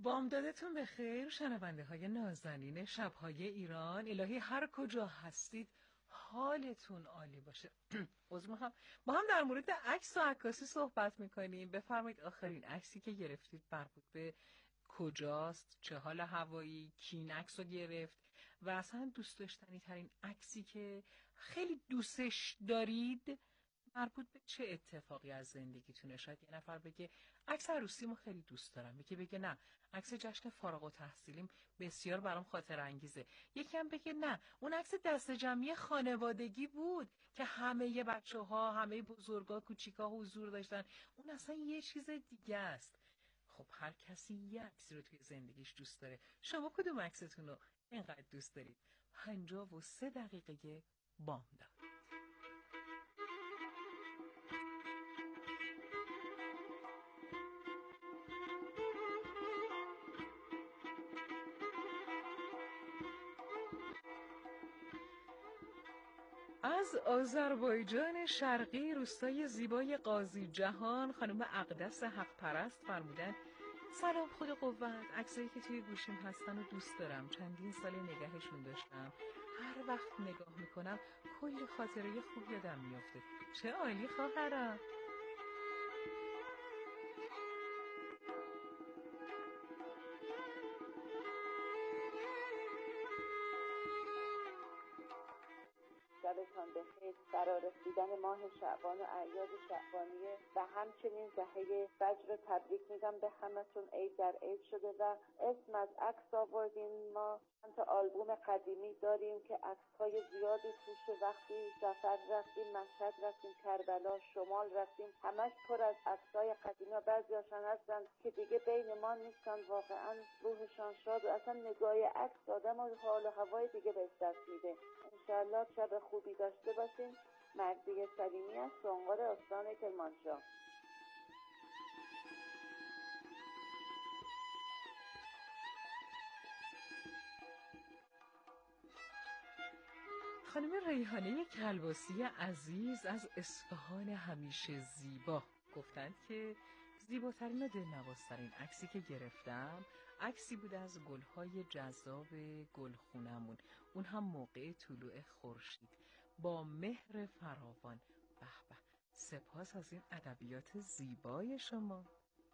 بامدادتون بخیر شنونده های نازنین شبهای ایران. الهی هر کجا هستید حالتون عالی باشه. عذر میخوام. با هم در مورد عکس و عکاسی صحبت میکنیم. بفرمایید آخرین عکسی که گرفتید مربوط به کجاست؟ چه حال هوایی؟ کی این عکس رو گرفت؟ و اصلا دوست داشتنی ترین عکسی که خیلی دوستش دارید مربوط به چه اتفاقی از زندگیتونه؟ شاید یه نفر بگه عکس عروسیمو خیلی دوست دارم، یکی بگه نه عکس جشن فارغ التحصیلیم بسیار برام خاطر انگیزه، یکی هم بگه نه اون عکس دست جمعی خانوادگی بود که همه بچه‌ها همه بزرگا کوچیکا حضور داشتن، اون اصلا یه چیز دیگه است. خب هر کسی یه عکسی رو توی زندگیش دوست داره. شما کدوم عکستون رو اینقدر دوست دارید؟ 53 دقیقه بامداد. از آذربایجان شرقی روستای زیبای قاضی جهان خانم اقدس حق پرست فرمودن سلام خود قوت، عکسایی که توی گوشیم هستن و دوست دارم، چندین سال نگهشون داشتم، هر وقت نگاه میکنم کلی خاطره خوب یادم میافته. چه عالی خواهرم. شبتان بخیر. برای رسیدن ماه شعبان و اعیاد شعبانیه و همچنین دهه فجر تبریک میگم به همتون. عید در عید شده و اسم از عکس آوردین. ما چند تا آلبوم قدیمی داریم که عکس‌های زیادی توش، وقتی سفر رفتیم، مشهد رفتیم، کربلا، شمال رفتیم، همش پر از عکس‌های قدیمی و بعضی‌هاشون هستن که دیگه بین ما نیستن. واقعا روحشان شاد و اصلا نگاه عکس آدم و حال و هوای دیگه به دست میده. انشالله شب خوبی داشته باشین. مرضیه سلیمی از سنقر استان کرمانشاه. خانم ریحانه کلباسی عزیز از اصفهان همیشه زیبا گفتند که زیباترین و دلنوازترین عکسی که گرفتم عکسی بود از گلهای جذاب گلخونمون، اون هم موقع طلوع خورشید با مهر فراوان. به به، سپاس از این ادبیات زیبای شما.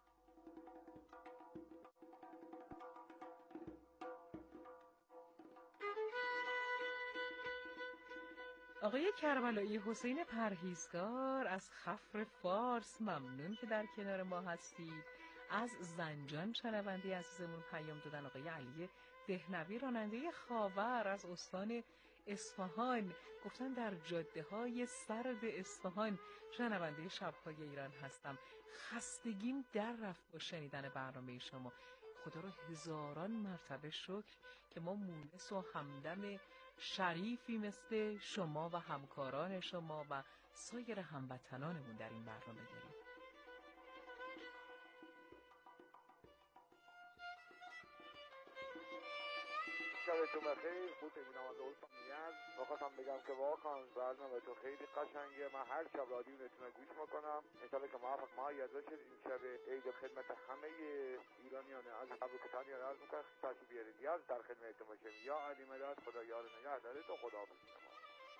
آقای کربلایی حسین پرهیزگار از خفر فارس ممنون که در کنار ما هستید. از زنجان شنونده عزیزمون پیام دادن. آقای علی دهنوی راننده خاور از استان اصفهان گفتن در جاده های سرد اصفهان شنونده شبهای ایران هستم، خستگیم در رفت با شنیدن برنامه شما. خدا رو هزاران مرتبه شکر که ما مونس و همدم شریفی مثل شما و همکاران شما و سایر هموطنانمون در این برنامه داریم. شبتون بخیر. بود ببینم از اول فامیلیان و خواستم بگم که واقعا برنامه تو خیلی قشنگه. من هر شب رادیونتون رو گوش میکنم. انشالله که موفق ماهی باشید. این شب عید خدمت همه ایرانیان از قبل کتانی عرض میکنم تشریف بیارید. یاد در خدمتتون باشیم. یا علی مدد، خدا یار نگهدارت و خدا حافظ شما.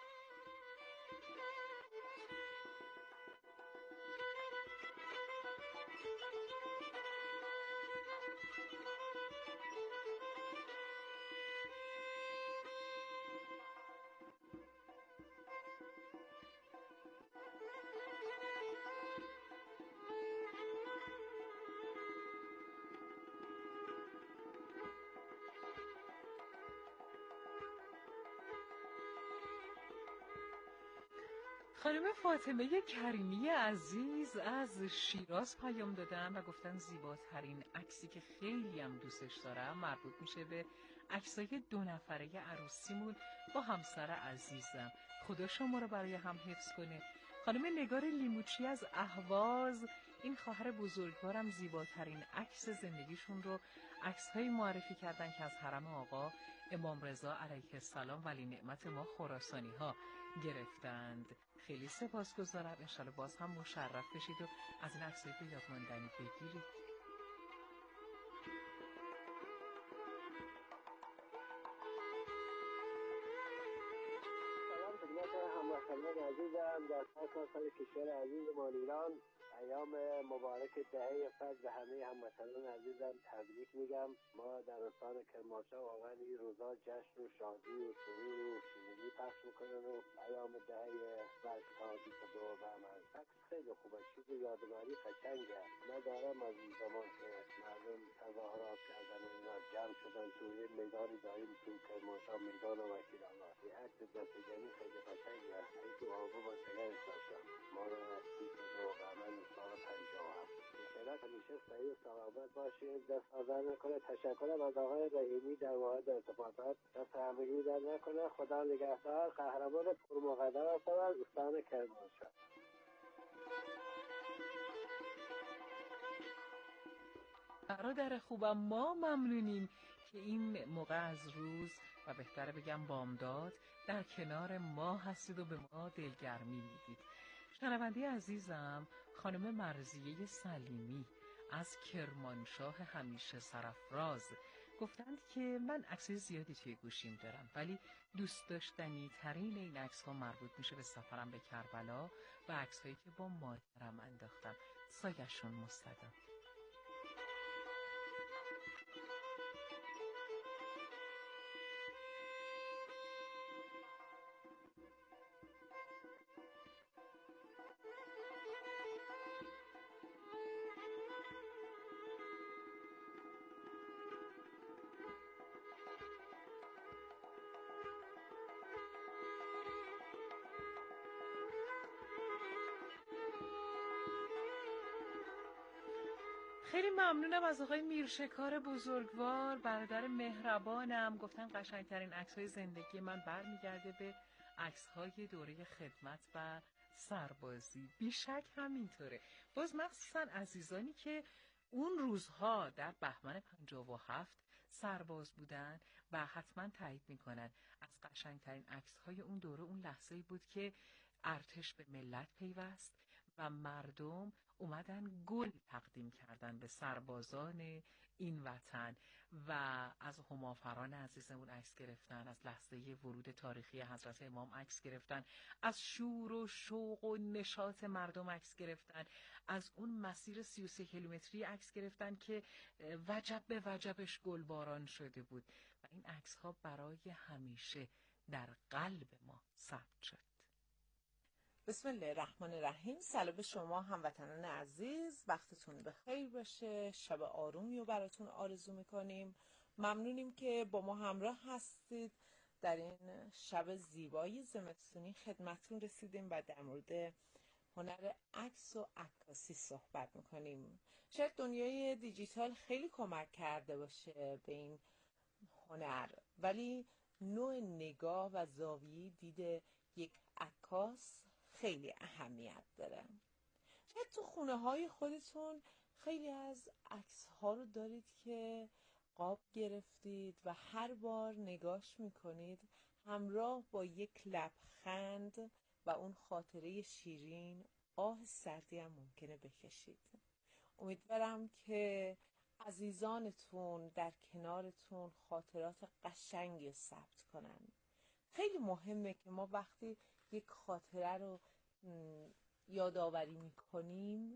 خانم فاطمه کریمی عزیز از شیراز پیام دادن و گفتن زیباترین عکسی که خیلی هم دوستش دارم مربوط میشه به عکسای 2 نفره عروسیمون با همسر عزیزم. خدا شما رو برای هم حفظ کنه. خانم نگار لیموچی از اهواز، این خواهر بزرگوارم زیباترین عکس زندگیشون رو عکس‌هایی معرفی کردن که از حرم آقا امام رضا علیه السلام ولی نعمت ما خراسانی ها گرفتند. خیلی سپاسگزارم. انشالله باز هم مشرف بشید و از این عکس‌های به یاد ماندنی بگیرید. عزیزم، در سال کشور عزیز ما ایران ایام مبارک دهه فجر به همه هموطنان عزیزم تبریک میگم. ما در استان کرمانشاه واقعا این روزا جشن و شادی و سرور و شیرینی پخش میکنن و ایام دهه فجر تا 22 بهمن خیلی خوبه، چیز یادگاری قشنگه. ما دارم از این زمان که مردم تظاهرات کردن و اینا جمع شدن توی میدانی داریم تو کرمانشاه، میدان وکیل آقا، این عکس دستگیری خیلی قشنگه. این تو آلبوم نگهش داشتم ما رو 22 بهمن سال 57. انشاءالله همیشه صحیح و سلامت باشید. دست آزار نکنه. تشکرم از آقای رحیمی در مورد ارتباطات. دست همگی در نکنه. خدا نگهدار. قهرمان پرمقدر هستم از استان کرمانشاه. برادر خوبم، ما ممنونیم که این موقع از روز و بهتره بگم بامداد در کنار ما هستید و به ما دلگرمی میدید. شنونده عزیزم خانم مرضیه سلیمی از کرمانشاه همیشه سرافراز گفتند که من عکس زیادی توی گوشیم دارم، ولی دوست داشتنی ترین این عکس ها مربوط میشه به سفرم به کربلا و عکس هایی که با مادرم انداختم. سایه‌شون مستدام. خیلی ممنونم از آقای میرشکار بزرگوار، برادر مهربانم. گفتن قشنگترین عکس‌های زندگی من برمیگرده به عکس‌های دوره خدمت و سربازی. بیشک همینطوره. باز مخصوصا عزیزانی که اون روزها در بهمن 57 سرباز بودن و حتما تایید میکنن از قشنگترین عکس‌های اون دوره اون لحظه‌ای بود که ارتش به ملت پیوست و مردم اومدن گل تقدیم کردن به سربازان این وطن و از همافران عزیزمون عکس گرفتن، از لحظه ورود تاریخی حضرت امام عکس گرفتن، از شور و شوق و نشاط مردم عکس گرفتن، از اون مسیر 33 کیلومتری عکس گرفتن که وجب به وجبش گلباران شده بود و این عکس ها برای همیشه در قلب ما ثبت شد. بسم الله الرحمن الرحیم. سلام به شما هموطنان عزیز، وقتتون بخیر باشه. شب آرومی رو براتون آرزو میکنیم. ممنونیم که با ما همراه هستید. در این شب زیبای زمستونی خدمتتون رسیدیم و در مورد هنر عکس و عکاسی صحبت میکنیم. شاید دنیای دیجیتال خیلی کمک کرده باشه به این هنر، ولی نوع نگاه و زاویه دید یک عکاس خیلی اهمیت داره. شاید تو خونه های خودتون خیلی از عکس ها رو دارید که قاب گرفتید و هر بار نگاش میکنید همراه با یک لبخند و اون خاطره شیرین آه سردی هم ممکنه بکشید. امیدوارم که عزیزانتون در کنارتون خاطرات قشنگی ثبت کنن. خیلی مهمه که ما وقتی یک خاطره رو یادآوری میکنیم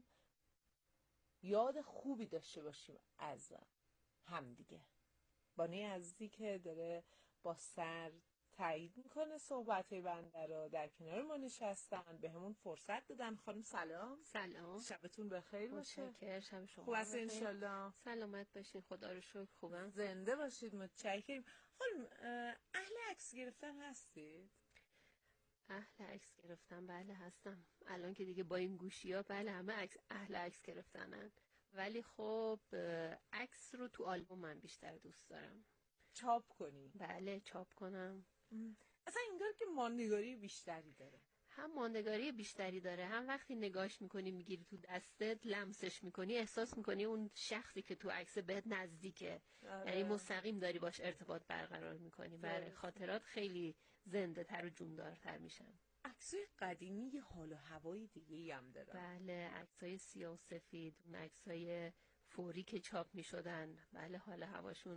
یاد خوبی داشته باشیم از همدیگه. بانی عزیزی که داره با سر تایید میکنه صحبت‌های بنده رو، در کنار ما نشستن، به همون فرصت دادن. خانم سلام. سلام، شبتون بخیر باشه. متشکرم. شب شما خوب است انشالله. سلامت باشین، خدا رو شکر خوبم. زنده باشید. متشکرم. خانم اهل عکس گرفتن هستید؟ اهل عکس گرفتن بله هستم. الان که دیگه با این گوشی‌ها بله همه اهل عکس گرفتنن، ولی خب عکس رو تو آلبوم من بیشتر دوست دارم. چاپ کنی؟ بله چاپ کنم. اصلا انگار که ماندگاری بیشتری داره. هم ماندگاری بیشتری داره، هم وقتی نگاش میکنی میگیری تو دستت لمسش میکنی احساس میکنی اون شخصی که تو عکس بهت نزدیکه. یعنی مستقیم داری باش ارتباط برقرار میکنی. برای خاطرات خیلی زنده تر و جوندارتر میشن. عکسای قدیمی یه حال و هوای دیگه‌ای هم داره. بله عکسای سیاه و سفید، اون عکسای فوری که چاپ میشدن، بله حال هواشون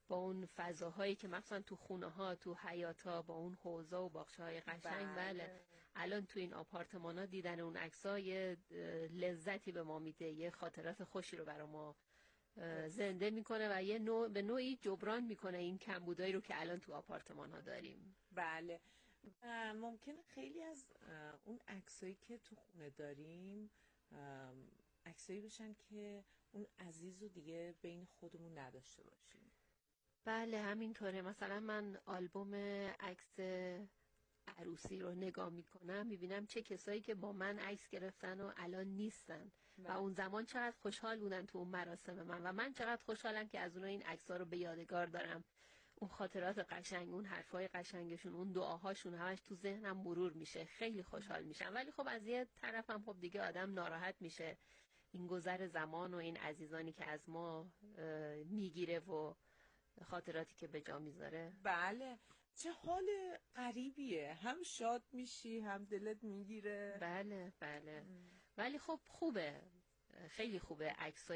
با اون فضاهایی که مثلا تو خونه ها، تو حیاط ها، با اون حوضا و باغچه های قشنگ. بله الان تو این آپارتمان ها دیدن اون عکس‌ها یه لذتی به ما میده، یه خاطرات خوشی رو برای ما زنده میکنه و یه به نوعی جبران میکنه این کمبودایی رو که الان تو آپارتمان ها داریم. بله. ممکنه خیلی از اون عکسایی که تو خونه داریم عکسایی باشن که اون عزیز رو دیگه بین خودمون نداشته باشیم. بله همینطوره. مثلا من آلبوم عکس عروسی رو نگاه میکنم، میبینم چه کسایی که با من عکس گرفتن و الان نیستن و اون زمان چقدر خوشحال بودن تو اون مراسم من و من چقدر خوشحالم که از اونها این عکس‌ها رو به یادگار دارم. اون خاطرات قشنگ، اون حرفای قشنگشون، اون دعاهاشون همش تو ذهنم مرور میشه. خیلی خوشحال میشم. ولی خب از یه طرفم خب دیگه آدم ناراحت میشه این گذر زمان و این عزیزانی که از ما میگیره و خاطراتی که به جا میذاره. بله چه حال غریبیه، هم شاد میشی هم دلت میگیره. بله بله. ولی خب خوبه، خیلی خوبه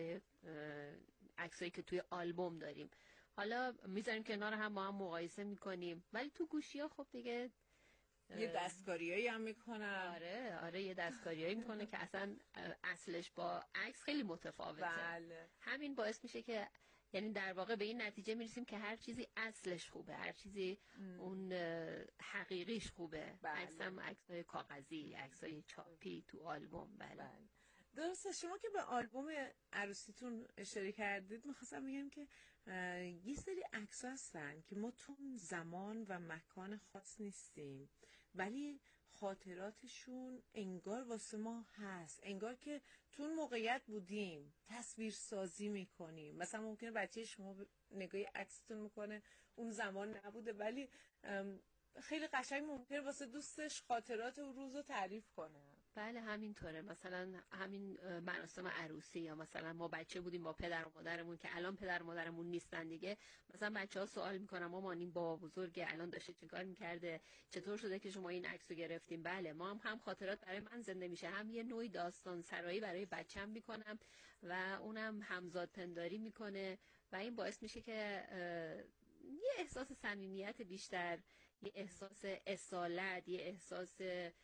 عکسایی که توی آلبوم داریم. حالا میذاریم کنار هم با هم مقایسه میکنیم، ولی تو گوشی ها خب دیگه یه دستکاریایی هم میکنن. آره یه دستکاریایی میکنه که اصلا اصلش با عکس خیلی متفاوته. بله. همین باعث میشه که یعنی در واقع به این نتیجه میرسیم که هر چیزی اصلش خوبه، هر چیزی اون حقیقیش خوبه. عکس هم عکسای کاغذی، عکسای چاپی تو آلبوم. بله. درسته. شما که به آلبوم عروسیتون اشاره کردید، میخواستم بگم که یه سری عکس هستن که ما تو زمان و مکان خاص نیستیم ولی خاطراتشون انگار واسه ما هست، انگار که تو اون موقعیت بودیم، تصویر سازی میکنیم. مثلا ممکنه بچه شما نگاهی عکستون میکنه اون زمان نبوده ولی خیلی قشنگ ممکنه واسه دوستش خاطرات اون روز رو تعریف کنه. بله همینطوره. مثلا همین مراسم عروسی، یا مثلا ما بچه بودیم با پدر و مادرمون که الان پدر و مادرمون نیستن دیگه، مثلا بچه‌ها سوال میکنن مامان این بابا بزرگ الان داشته چیکار میکرده، چطور شده که شما این عکسو گرفتیم؟ بله ما هم خاطرات برای من زنده میشه، هم یه نوعی داستان سرایی برای بچه‌م میکنم و اونم همزاد پنداری میکنه و این باعث میشه که یه احساس صمیمیت بیشتر، یه احساس اصالت، یه احساس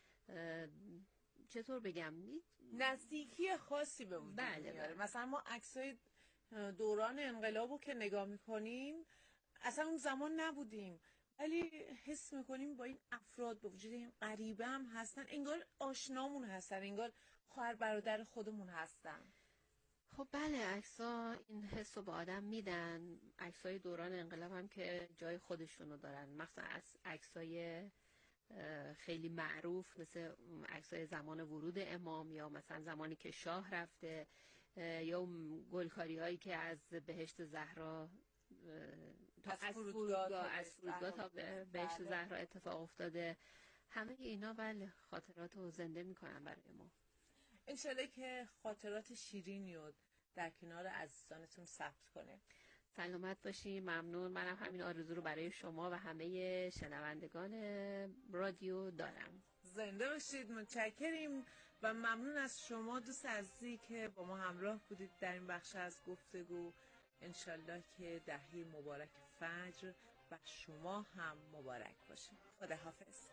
چطور بگم، نزدیکی خاصی به وجود میاره. مثلا ما عکسای دوران انقلابو که نگاه میکنیم اصلا اون زمان نبودیم ولی حس میکنیم با این افراد به وجود این غریبه هم هستن، انگار آشنامون هستن، انگار خواهر برادر خودمون هستن. خب بله عکس‌ها این حس رو به آدم میدن. عکسای دوران انقلاب هم که جای خودشونو دارن، مثلا عکسای خیلی معروف مثل عکسای زمان ورود امام یا مثلا زمانی که شاه رفته یا گلکاری هایی که از بهشت زهرا از فرودگاه تا بهشت زهرا اتفاق افتاده. همه اینا بله خاطرات رو زنده میکنن برای ما. انشالله که خاطرات شیرینی رو در کنار عزیزانتون ثبت کنه. سلامت باشی. ممنون. منم همین آرزو رو برای شما و همه شنوندگان رادیو دارم. زنده باشید. متشکریم و ممنون از شما دوست عزیزی که با ما همراه بودید در این بخش از گفتگو. انشالله که دهه مبارک فجر و شما هم مبارک باشه. خداحافظ.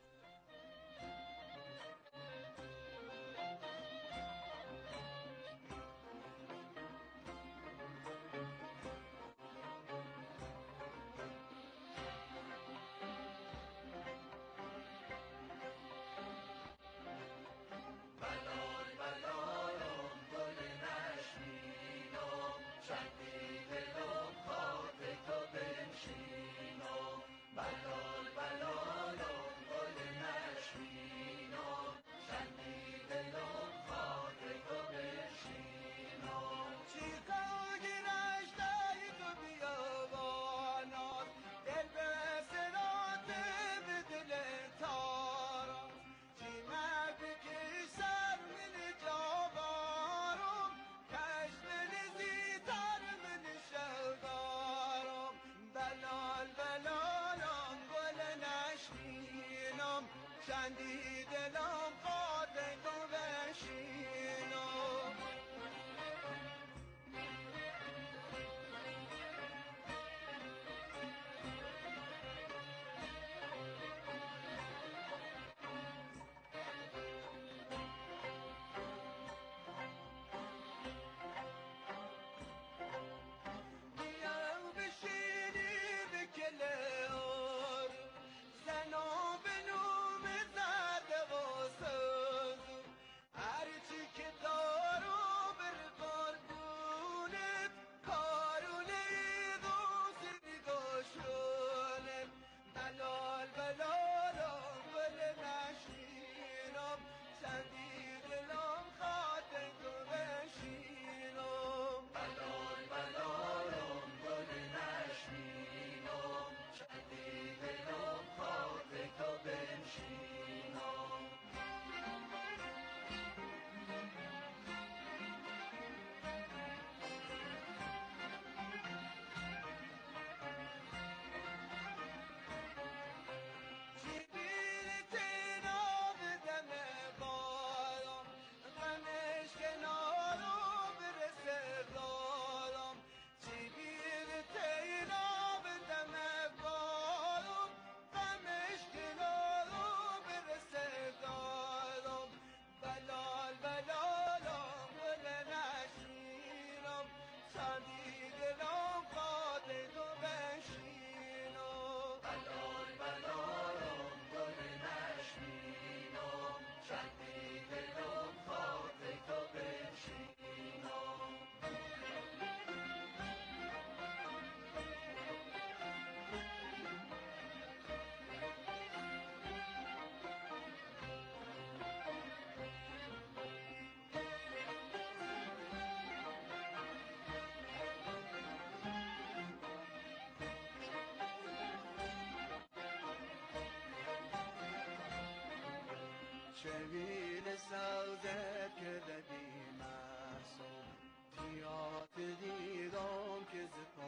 شویل سازد که ددی محسوم تیات دیدم که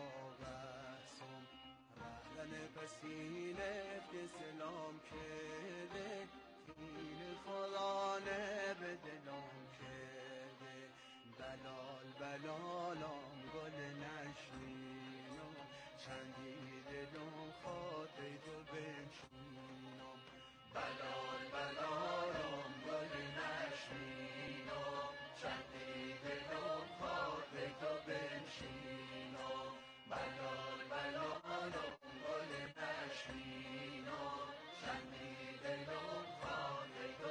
زپاقسم رهلن پسینه که سلام کده تین خدانه به دلم کده بلال بلالم گل نشینم چندی دلم خاطر تو بنشینم بلال بلالم گل نشینم چندی دلم خاطر تو بنشینم بلال بلالم گل نشینم چندی دلم خاطر تو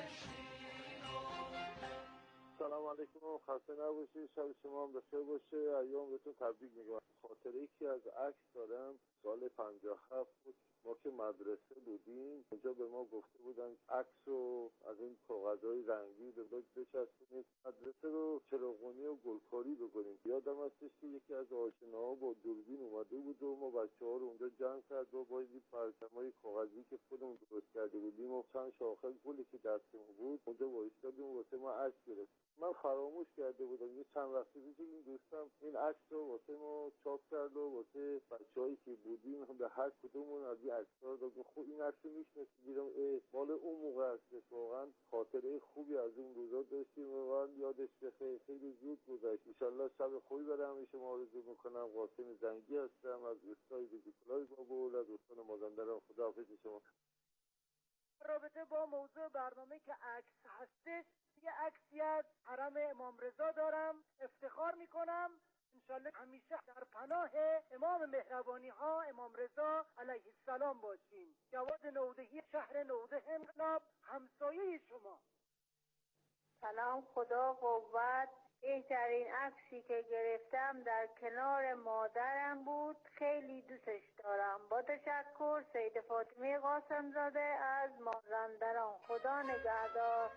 بنشینم. سلام علیکم و خسته نباشید، شب شما هم بخیر باشه، ایام بهتون تبریک میگم. خاطره ای که از عکس دارم سال 57 بود، ما که مدرسه بودیم اونجا به ما گفته بودن عکس رو از این کاغذهای رنگی به بچسبونید، مدرسه رو چراغونی و گلکاری بکنیم. یادم هستش که یکی از آشناها با دوربین اومده بود و ما بچه‌ها رو اونجا جمع کرد و با این پرچمای کاغذی که خودمون درست کرده بودیم و چند شاخه گلی که دستمون بود اونجا وایسادیم و واسه ما عکس گرفت. من فراموش کرده بودم یه چند وقتی پیش این دوستم این عکس رو واسه ما چاپ کرد و واسه بچه‌هایی که بودیم به هر کدومون از این عکس‌ها داد. خب این عکس رو میشناسیدم مال اون موقع است. واقعا خاطره خوبی از اون روزا داشتیم و واقعا یادش بخیر. خیلی زود گذشت. ان شاءالله شب خوبی برای همه شما آرزو میکنم. قاسم زنگی هستم از روستای بزرگکلاه بابل از استان مازندران. خداحافظ شما. رابطه با موضوع برنامه که عکس هستش، یه عکسی از حرم امام رضا دارم، افتخار میکنم انشالله همیشه در پناه امام مهربانی ها امام رضا علیه السلام باشیم. جواد نودهی شهر نوده انقلاب، همسایه شما. سلام، خدا قوت. بهترین عکسی که گرفتم در کنار مادرم بود، خیلی دوستش دارم. با تشکر، سید فاطمه قاسم زاده از مازندران. خدا نگهدار.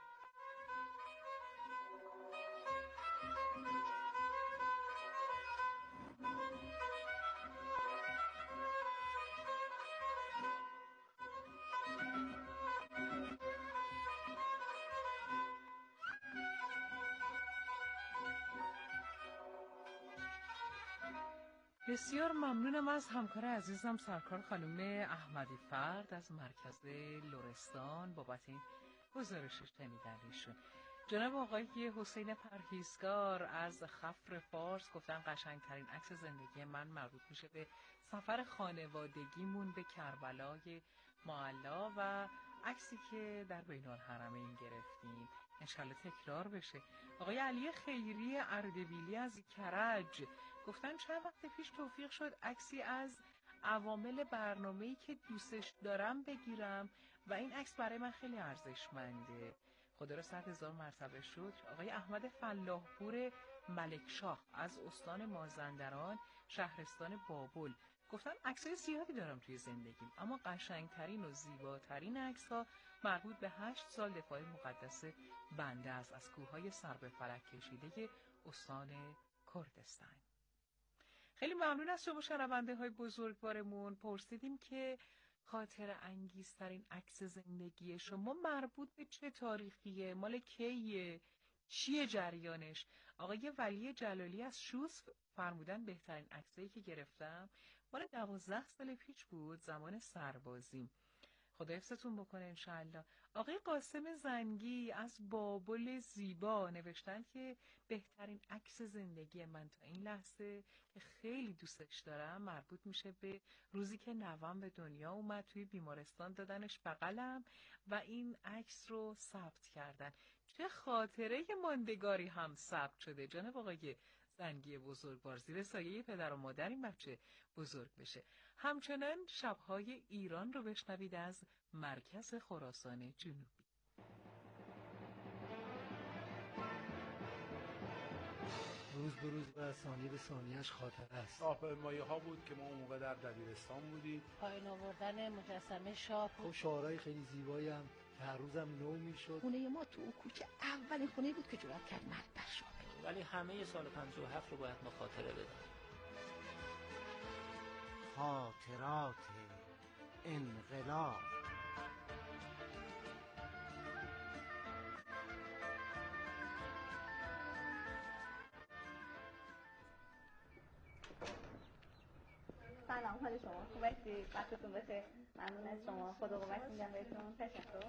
بسیار ممنونم از همکار عزیزم سرکار خانم احمدی فرد از مرکز لرستان بابت این گزارش شنیدن ایشون. جناب آقای حسین پرهیزگار از خفر فارس گفتن قشنگترین عکس زندگی من مربوط میشه به سفر خانوادگیمون به کربلای معلا و عکسی که در بین الحرمین گرفتیم. انشالله تکرار بشه. آقای علی خیری اردبیلی از کرج گفتن چند وقت پیش توفیق شد عکسی از عوامل برنامه‌ای که دوستش دارم بگیرم و این عکس برای من خیلی ارزشمنده. خدا را 100,000 مرتبه شکر. آقای احمد فلاحپور ملکشاه از استان مازندران شهرستان بابل گفتن عکسای زیادی دارم توی زندگیم، اما قشنگترین و زیباترین عکس‌ها مربوط به 8 سال دفاع مقدس بنده است از کوههای سر به فلک کشیده استان کردستان. خیلی ممنون از شما شنونده های بزرگوارمون. پرسیدیم که خاطر انگیزترین عکس زندگی شما مربوط به چه تاریخیه؟ مال کیه؟ چیه جریانش؟ آقای ولی جلالی از شوس فرمودن بهترین عکسایی که گرفتم مال 12 سال پیش بود، زمان سربازیم. خدا حفظتون بکنه انشالله. آقای قاسم زنگی از بابل زیبا نوشتن که بهترین عکس زندگی من تا این لحظه که خیلی دوستش دارم مربوط میشه به روزی که نوام به دنیا اومد. توی بیمارستان دادنش بغلم و این عکس رو ثبت کردن. چه خاطره ماندگاری هم ثبت شده. جناب آقای زنگی بزرگوار، زیر سایه پدر و مادر این بچه بزرگ بشه. همچنان شبهای ایران رو بشنوید از مرکز خراسان جنوبی. روز به روز و ثانیه به ثانیه‌اش خاطره است. راهپیمایی ها بود که ما اون موقع در دبیرستان بودیم. پایین آوردن مجسمه شاه. خب شعارهای خیلی زیبایی هم که هر روزم نو میشد. خونه ما تو کوچه اولین خونه بود که جرأت کرد مرد بر شاه بگه. ولی همه سال 57 رو باید ما خاطره بدیم. خاطرات انقلاب. سلام، حال شما خوب هستی؟ وقتتون بخیر. ممنون از شما. خدا قوت میگم بهتون. تشکر.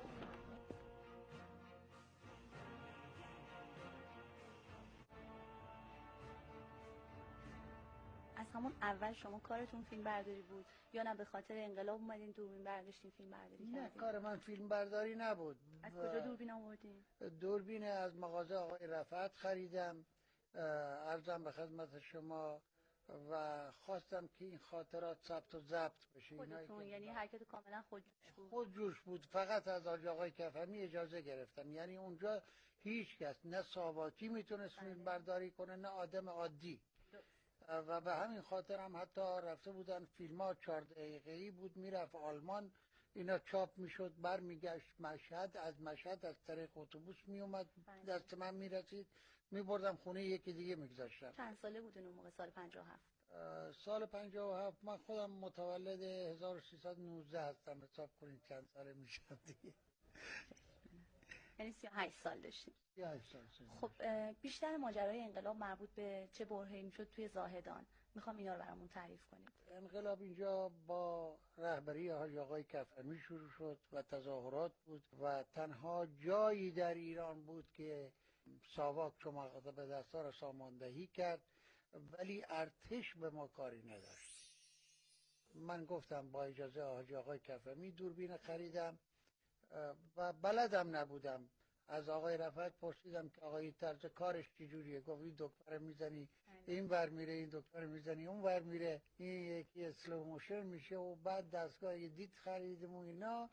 از همون اول شما کارتون فیلم برداری بود یا نه به خاطر انقلاب اومدین دوربین برداشتین فیلم برداری کردین؟ نه، کار من فیلم برداری نبود. از کجا دوربین آوردین؟ دوربین از مغازه آقای رفعت خریدم، عرضم به خدمت شما، و خواستم که این خاطرات ثبت و ضبط بشه. خودتون یعنی حرکت کاملا خودجوش بود؟ خودجوش بود. فقط از آقای کفمی اجازه گرفتم. یعنی اونجا هیچ کس، نه ساواکی میتونست فیلم برداری کنه نه آدم عادی. و به همین خاطر هم حتی رفته بودن فیلم ها 4 دقیقه‌ای بود، میرفت آلمان، اینا چاپ میشد، برمیگشت مشهد، از مشهد از طریق اتوبوس میومد دست من میرسید، میبردم خونه یکی دیگه میگذاشتم. چند ساله بودین اون موقع؟ سال 57. سال 57 من خودم متولد 1319 هستم، حساب کنید چند ساله میشم دیگه. یعنی 38 سال داشتیم. 38 سال. خب بیشتر ماجرای انقلاب مربوط به چه برهه‌ای میشد توی زاهدان؟ میخوام اینا رو برامون تعریف کنید. انقلاب اینجا با رهبری حاجی آقای کفمی شروع شد و تظاهرات بود و تنها جایی در ایران بود که ساواک چماق به دستار ساماندهی کرد، ولی ارتش به ما کاری نداشت. من گفتم با اجازه حاجی آقای کفمی دوربین خریدم و بلدم نبودم. از آقای رفعت پرسیدم که آقای طرز کارش چجوریه؟ گفت این دکتر میزنی این ور میره، این دکتر میزنی اون ور میره، این یکی اسلو موشن میشه. و بعد دستگاه دید خریدیم و اینا.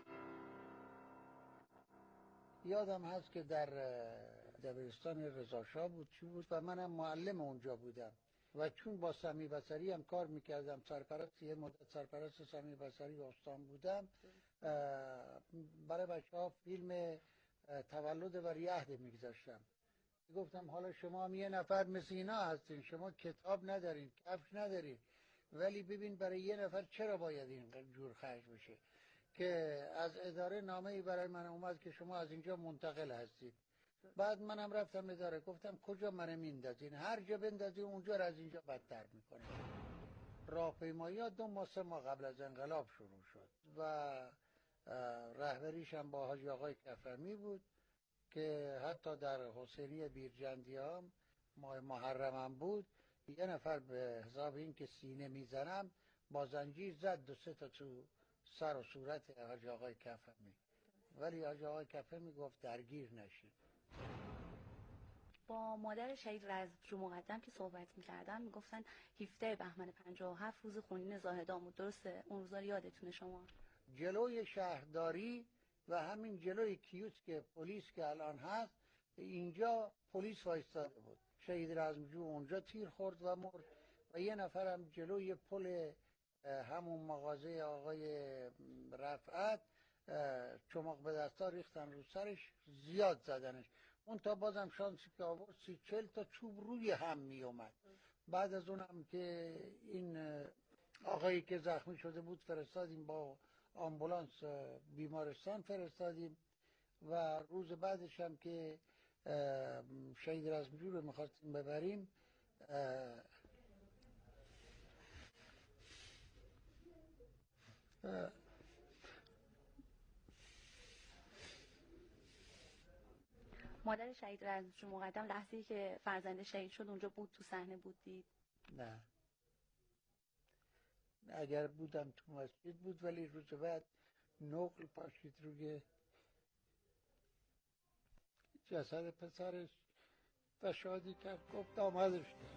یادم هست که در دبیرستان رضا شاه بود چی بود و منم معلم اونجا بودم و چون با سمی بصری هم کار میکردم، سرپرست یه مدت سرپرست سمی بصری استان بودم، برای بچه ها فیلم تولد ولیعهد میگذاشتم. گفتم حالا شما هم یه نفر مثل اینا هستین، شما کتاب ندارین، کفش ندارین، ولی ببین برای یه نفر چرا باید این جور خرج بشه. که از اداره نامه‌ای برای من اومد که شما از اینجا منتقل هستید. بعد منم رفتم اداره، گفتم کجا منو میندازین؟ هر جا بندازین اونجا از اینجا بدتر میکنه. راهپیمایی ها 2 ماه 3 ماه قبل از انقلاب شروع شد و رهبریش هم با حاجی آقای کفمی بود که حتی در حسینی بیرجندی هم ماه محرم هم بود. یه نفر به حساب این که سینه میزنم با زنجیر زد 2-3 تا تو سر و صورت حاجی آقای کفمی، ولی حاجی آقای کفمی گفت درگیر نشید. با مادر شهید رضا مقدم که صحبت می‌کردن میگفتن 17 بهمن 57 روز خونین زاهدان بود. درسته؟ اون روزا یادتونه شما؟ جلوی شهرداری و همین جلوی کیوسک پلیس که الان هست، اینجا پلیس وایستاده بود. شهید رزمجو اونجا تیر خورد و مرد و یه نفرم جلوی پل همون مغازه آقای رفعت چماق به دستار ریختن رو سرش، زیاد زدنش. اون تا بازم شانسی که آورد 30-40 تا چوب روی هم می اومد. بعد از اونم که این آقایی که زخمی شده بود فرستادیم با آمبولانس بیمارستان فرستادیم و روز بعدش هم که شهید رزمجو رو میخواستیم ببریم مادر شهید رزمجو مقدم لحظه‌ای که فرزند شهید شد اونجا بود، تو صحنه بود، دید؟ نه، اگر بودم تو مسجد بود، ولی روز بعد نقل پاشید روی جسد پسرش و شادی کرد، گفت آمدش کرد.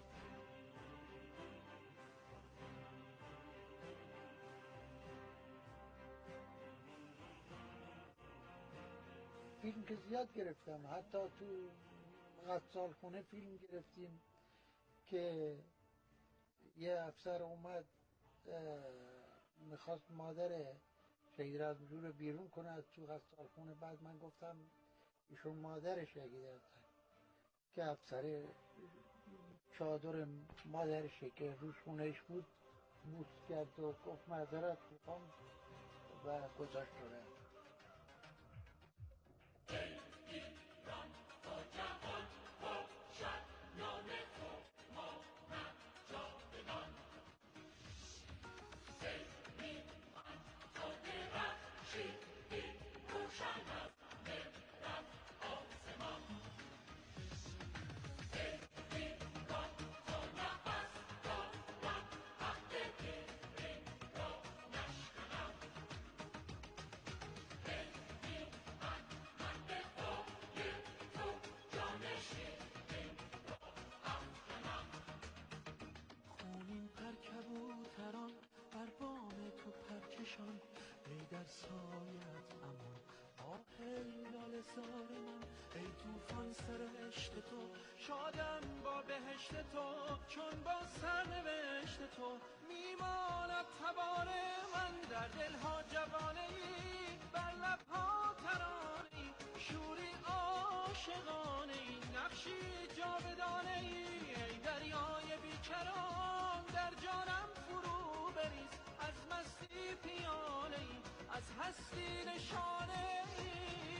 فیلم که زیاد گرفتم، حتی تو غسال خونه فیلم گرفتیم که یه افسر اومد میخواست مادر شهید رزمجو رو بیرون کنه از تو غسال خونه. بعد من گفتم ایشون مادر شهید هستن، که افسر چادر مادرشه که روش خونش بود بوس کرد و گفت معذرت میخوام و گذاشت رو رفت. در سایت امان. آه ای لاله زار من، ای توفان سر عشق تو، شادم با بهشت تو، چون با سرنوشت تو میماند تبار من. در دلها جوانه ای، بر لبها ترانه ای، شوری عاشقانه ای، نقشی جاودانه ای. ای دریای بیکران در جانم فرو بریز، از مستی پیاله ای، از هستی نشانه ای.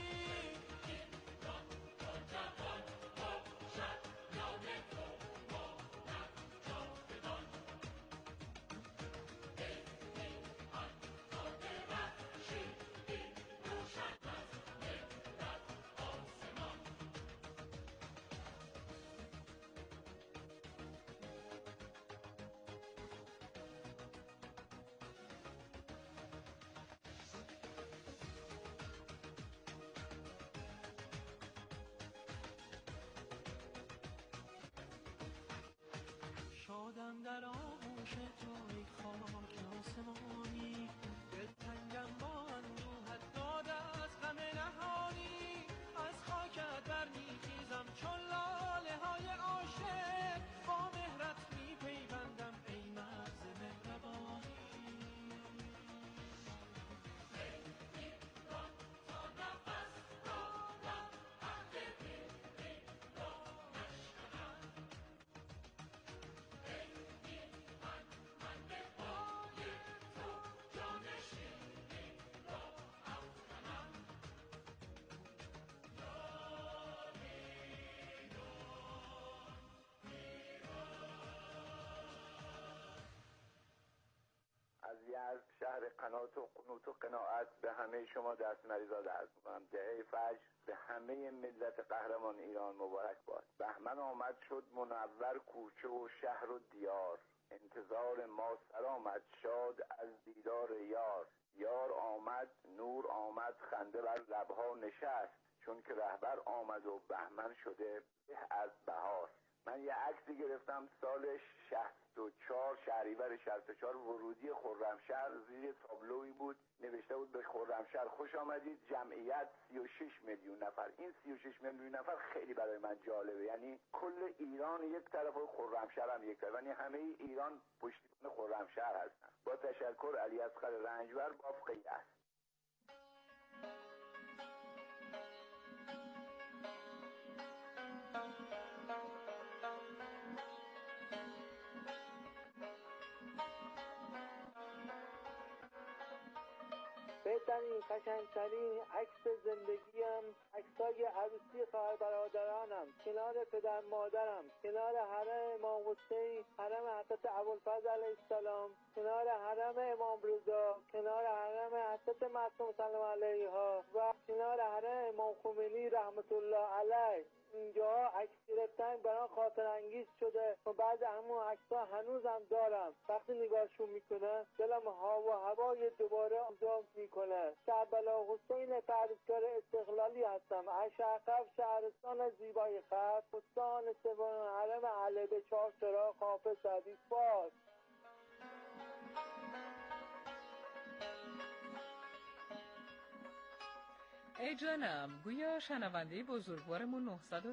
شادم در آغوش تو ای خاک آسمانی، دلتنگم با اندوهت داد از غم نهانی. از خاکت برمیخیزم چون لاله های عاشق، با مهرت میپیوندم ای مرز مهربانی. از یزد شهر قنات و قنوت و قناعت به همه شما دست مریزاد عرض می‌کنم. دهه فجر به همه ملت قهرمان ایران مبارک باد. بهمن آمد شد منور کوچه و شهر و دیار، انتظار ما سر آمد شاد از دیدار یار. یار آمد نور آمد خنده بر لبها نشست، چون که رهبر آمد و بهمن شده به از بهار. من یه عکسی گرفتم سال 64 شهریور 64 ورودی خرمشهر، زیر تابلویی بود نوشته بود به خرمشهر خوش آمدید، جمعیت 36 میلیون نفر. این 36 میلیون نفر خیلی برای من جالبه، یعنی کل ایران یک طرف و خرمشهر هم یک طرف، یعنی همه ایران پشتیبان خرمشهر هستن. با تشکر، علیاصغر رنجبر، بافق یزد. بهترین قشنگترین عکس زندگیم عکسای عروسی خواهر برادرانم، کنار پدر مادرم، کنار حرم امام حسین، حرم حضرت ابوالفضل علیه السلام، کنار حرم امام رضا، کنار حرم حضرت معصومه سلام علیها و کنار حرم امام خمینی رحمت الله علیه. اینجا عکس گرفتن برام خاطر انگیز شده و بعد همون عکس‌ها هنوزم دارم. وقتی نگاهشون میکنه دلم هوای دوباره آزاد میکنه. کربلا حسین پرهیزکار استقلالی هستم، از شهرخف، شهرستان زیبای خف، استان سوم حرم اهل به 4 چراغ، حافظ حدیث باز. ای جانم، گویا شنونده بزرگوارمون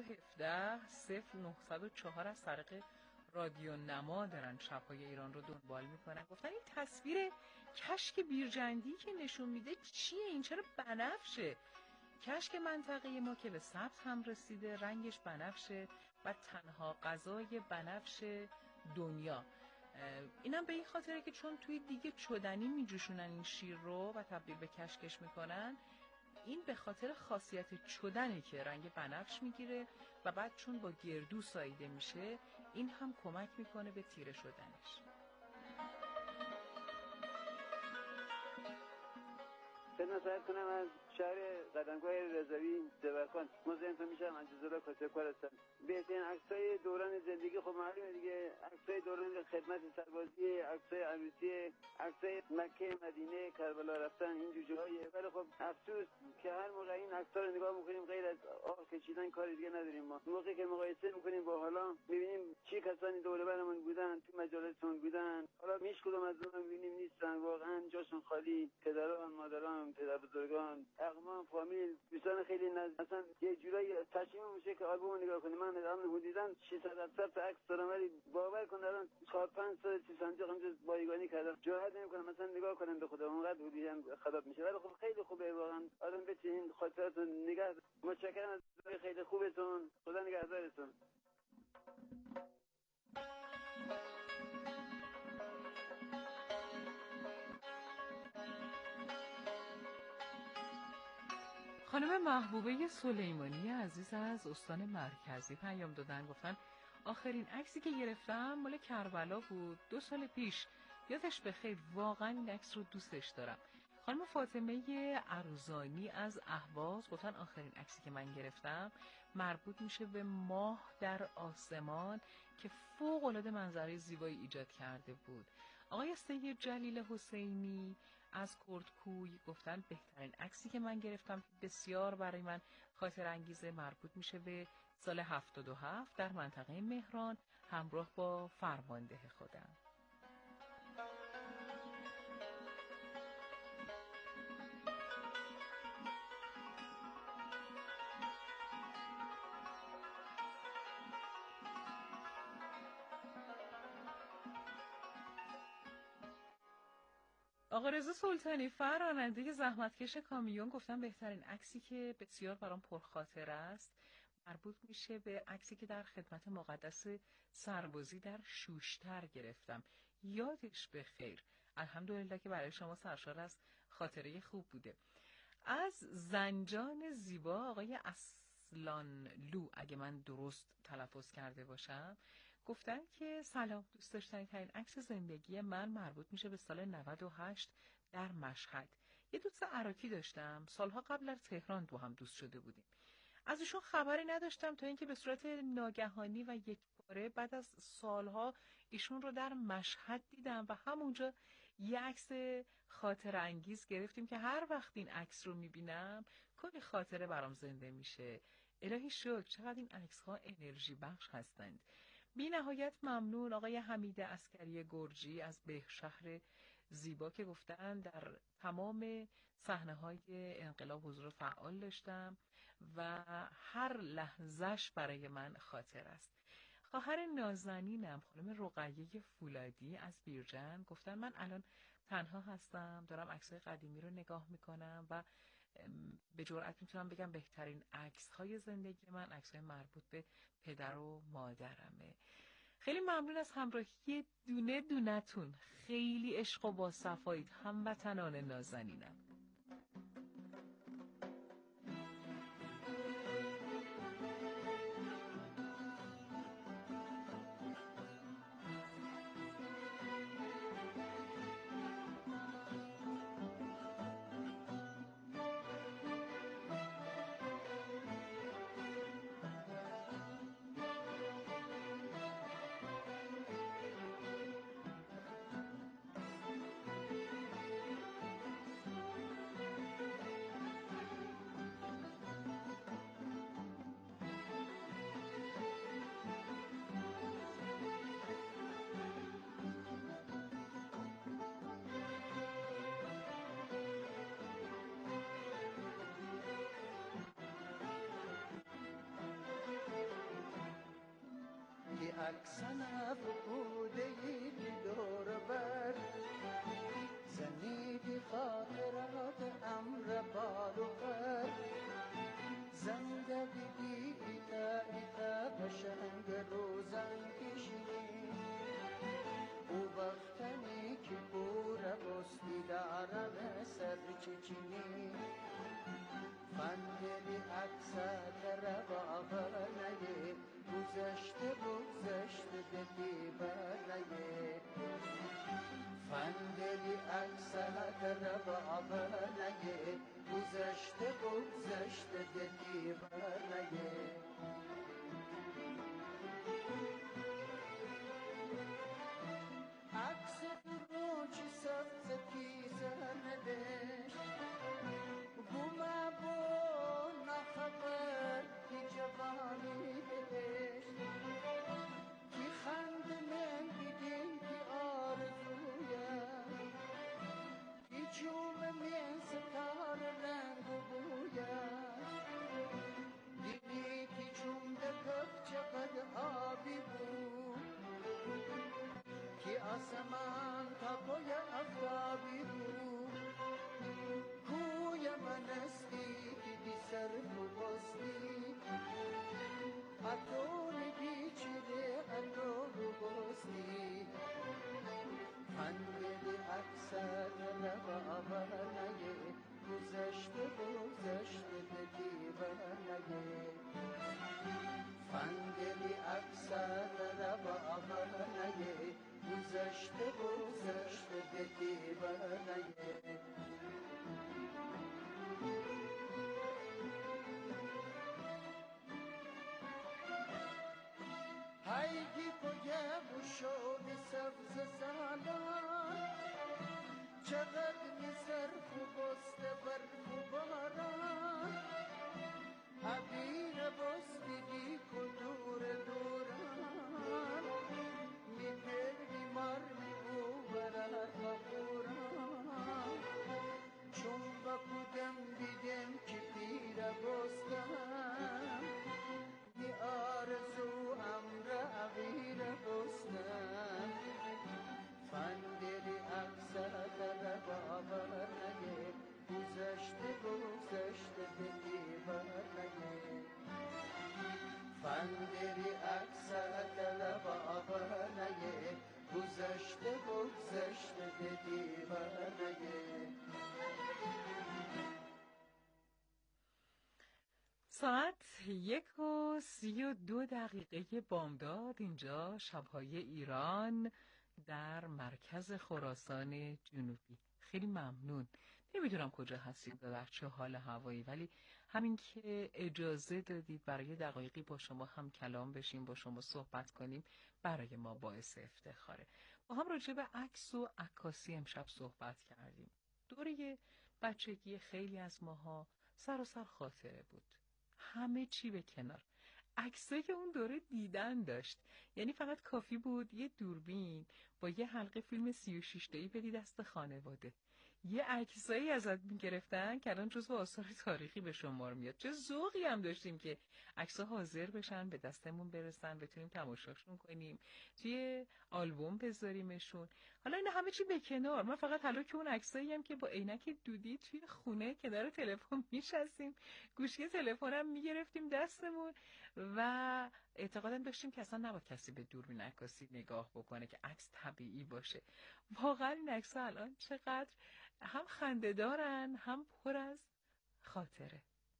917-0904 از طریق رادیو نما دارن شب‌های ایران رو دنبال میکنن. گفتن این تصویر کشک بیرجندی که نشون میده چیه؟ این چرا بنفشه؟ کشک منطقه ما که به سبز هم رسیده، رنگش بنفشه و تنها غذای بنفش دنیا. اینم به این خاطره که چون توی دیگه چدنی میجوشونن این شیر رو و تبدیل به کشکش میکنن. این به خاطر خاصیت چدنه که رنگ بنفش میگیره و بعد چون با گردو ساییده میشه این هم کمک میکنه به تیره شدنش. خدمت عرض کنم از شهر قدمگاه رضوی زبرخان مزاحم تو میشم. عزیزالله کاسبکار هستم. بهترین عکسای دوران زندگی خب معلومه دیگه، عکسای دوران خدمت سربازی، عکسای عروسی، عکسای مکه مدینه کربلا رفتن، این جوجه‌های. ولی خب افسوس که هر موقع این عکس‌ها رو نگاه می‌کنیم غیر از آه کشیدن کار دیگه نداریم. ما موقعی که مقایسه می‌کنیم با حالا می‌بینیم چی کسانی دور برمون بودن، تو مجالسمون بودن، حالا هیچ کدوم از اونها می‌بینیم نیستن. واقعا جاشون خالی. پدران، مادران، پدربزرگان، اقوام، فامیل، دوستان خیلی اصلا یه جورایی تشویق میشه که آلبوم نگاه کنیم. من الان حدوداً 600 تا عکس دارم، ولی باور کن الان 4-5 سال 300 تا بایگانی کردم. جرئت نمی‌کنم مثلا نگاه کنم به خودم، اونقدر حدوداً خراب میشه. ولی خب خیلی خوبه واقعا آدم بتونین خاطراتون نگاه. متشکرم از خیلی خوبتون. خدا نگهدارتون. خانم محبوبه سلیمانی عزیز از استان مرکزی پیام دادن، گفتن آخرین عکسی که گرفتم مال کربلا بود 2 سال پیش. یادش بخیر، واقعا این عکس رو دوستش دارم. خانم فاطمه عروزانی از اهواز گفتن آخرین عکسی که من گرفتم مربوط میشه به ماه در آسمان که فوق‌العاده منظره زیبایی ایجاد کرده بود. آقای سید جلیل حسینی از کردکوی گفتن بهترین عکسی که من گرفتم بسیار برای من خاطر انگیزه مربوط میشه به سال 77 در منطقه مهران همراه با فرمانده خودم. آقا رضا سلطانی راننده زحمتکش کامیون گفتن بهترین عکسی که بسیار برام پرخاطره است مربوط میشه به عکسی که در خدمت مقدس سربازی در شوشتر گرفتم. یادش بخیر. الحمدلله که برای شما سرشار از خاطره خوب بوده. از زنجان زیبا آقای اصلانلو، اگه من درست تلفظ کرده باشم، گفتن که سلام، دوست داشتنی ترین عکس زندگی من مربوط میشه به سال 98 در مشهد. یه دوست عراقی داشتم، سالها قبل از تهران با هم دوست شده بودیم. از ایشون خبری نداشتم تا اینکه به صورت ناگهانی و یکباره بعد از سالها ایشون رو در مشهد دیدم و همونجا یه عکس خاطره انگیز گرفتیم که هر وقت این عکس رو میبینم کلی خاطره برام زنده میشه. الهی شکر چقدر این عکس ها انرژی بخش هستند. بی نهایت ممنون آقای حمید عسکری گرجی از بهشهر زیبا که گفتن در تمام صحنه‌های انقلاب حضور فعال داشتم و هر لحظهش برای من خاطر است. خواهر نازنینم خانم رقیه فولادی از بیرجن گفتن من الان تنها هستم، دارم عکس‌های قدیمی رو نگاه میکنم و به جرئت میتونم بگم بهترین عکس‌های زندگی من عکس‌های مربوط به پدر و مادرمه. خیلی ممنون از همراهی دونه دونتون. خیلی عشق و باصفایید هموطنان نازنینم. عکسن افقوده ای دور بر زنید خاطرات امر بال و پر زندگی ایتا قشنگ روزن کشیدی او وقتنی که پور بستی دارم سر چچینی فندلی عکسات رواغنه گذشته بگذشته بدی برنه فندلی اکثر رب آبنگه گذشته دلی برنگه عکس روچی سبز پیزنده بومه بو نخبر کی جوانی بهش کی خند من دیدین کی آرزویه کی جوم من ستار رنگ و بویه دیدی کی جوم دکف چقدر آبی بود کی آسمان تا پای افتابی بود کوی من استی کی بی سر و بستی اتون بیچیده اندو بستی فندلی اکثر رب آبنگه گذشته دلی برنگه فندلی اکثر رب آبنگه گذشته دلی برنگه هایگی کویه بوشود سبز سالان چقدر میسر خوبست برف و باران عبیر بستگی کدور دوران میپر بیمار میبو برد خبوران چون با کدم دیدم که پیر بستم دی آرزو امر عبیر بستم فندلی اکثر بابرنگه گذشته دلی برنگه فندلی اکثر بابرنگه گذشته دلی برنگه ساعت 1:32 بامداد اینجا شب‌های ایران در مرکز خراسان جنوبی. خیلی ممنون. نمیدونم کجا هستید و در چه حال هوایی، ولی همین که اجازه دادید برای دقایقی با شما هم کلام بشیم، با شما صحبت کنیم، برای ما باعث افتخاره. با هم راجع به عکس و عکاسی امشب صحبت کردیم. دوره بچگی خیلی از ماها سراسر خاطره بود. همه چی به کنار. عکسایی که اون دوره دیدن داشت، یعنی فقط کافی بود یه دوربین با یه حلقه فیلم 36 تایی بدی دست خانواده، یه عکسایی ازت میگرفتن که الان جزو آثار تاریخی به شمار میاد. چه ذوقی هم داشتیم که عکس‌ها حاضر بشن، به دستمون برسن، بتونیم تماشاشون کنیم، توی آلبوم بذاریمشون. حالا این همه چی به کنار، من فقط حالا که اون عکسایی هم که با عینک دودی توی خونه کنار تلفن میشستیم، گوشی تلفنم میگرفتیم دستمون و اعتقادم داشتیم که اصلا نباید کسی به دوربین عکاسی نگاه بکنه، که عکس طبیعی باشه. واقعا این عکس‌ها الان چقدر هم خنده دارن هم پر از خاطره.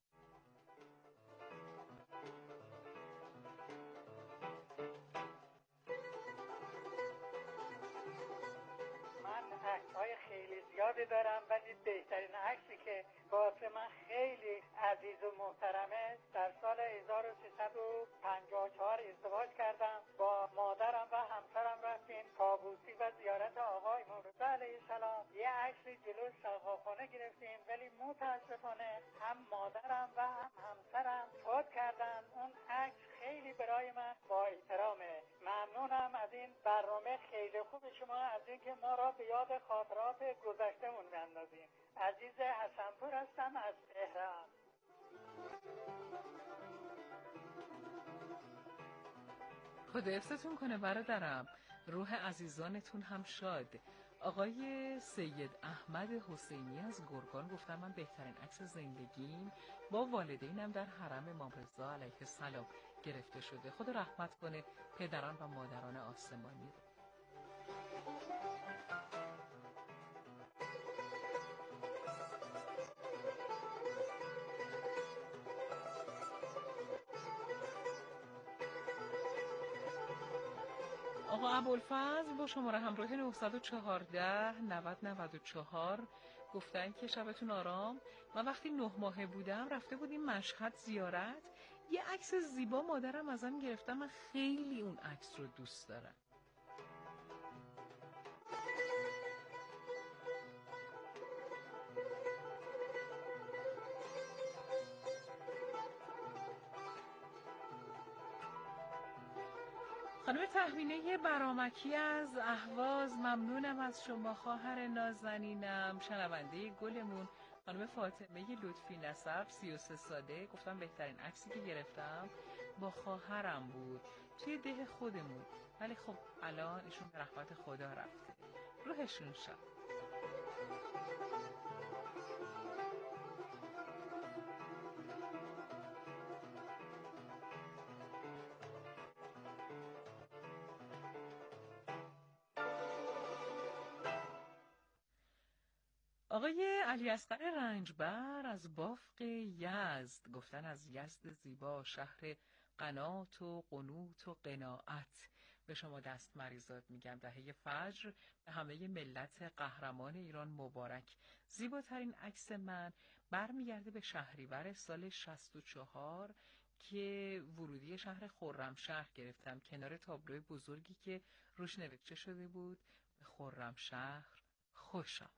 من عکس‌های خیلی زیادی دارم، ولی بهترین عکسی که واسه من خیلی عزیز و محترمه، در سال 1354 ازدواج کردم. با مادرم و همسرم رفتیم طاووسی و زیارت آقای مورزا علیه السلام. یه عکس جلو سقاخانه گرفتیم، ولی متاسفانه هم مادرم و هم همسرم فوت کردن. اون عکس خیلی برای من با احترامه. ممنونم از این برنامه خیلی خوب شما، از اینکه ما را به یاد خاطرات گذشتهمون میاندازیم. عزیز حسنپور هستم از تهران. خدا حفظتون کنه برادرم، روح عزیزانتون هم شاد. آقای سید احمد حسینی از گرگان گفتن من بهترین عکس زندگیم با والدینم در حرم امام رضا علیه السلام گرفته شده. خدا رحمت کنه پدران و مادران آسمانی رو. آقا ابوالفضل با شماره همراه 914 9094 گفتن که شبتون آرام. من وقتی 9 ماهه بودم رفته بودیم مشهد زیارت، یه عکس زیبا مادرم ازم گرفتم، من خیلی اون عکس رو دوست دارم. خانم تهمینه برامکی از اهواز، ممنونم از شما خواهر نازنینم. شنونده گلمون خانم فاطمه لطفی نسب 33 ساله گفتم بهترین عکسی که گرفتم با خواهرم بود توی ده خودمون، ولی خب الان ایشون به رحمت خدا رفته، روحشون شاد. آقای علی اصغر رنجبر از بافق یزد گفتن از یزد زیبا، شهر قنات و قنوت و قناعت، به شما دست مریزاد میگم. دهه فجر به همه ملت قهرمان ایران مبارک. زیباترین عکس من برمیگرده به شهریور سال 64 که ورودی شهر خرمشهر گرفتم کنار تابلوی بزرگی که روش نوشته شده بود به خرمشهر خوش آمد.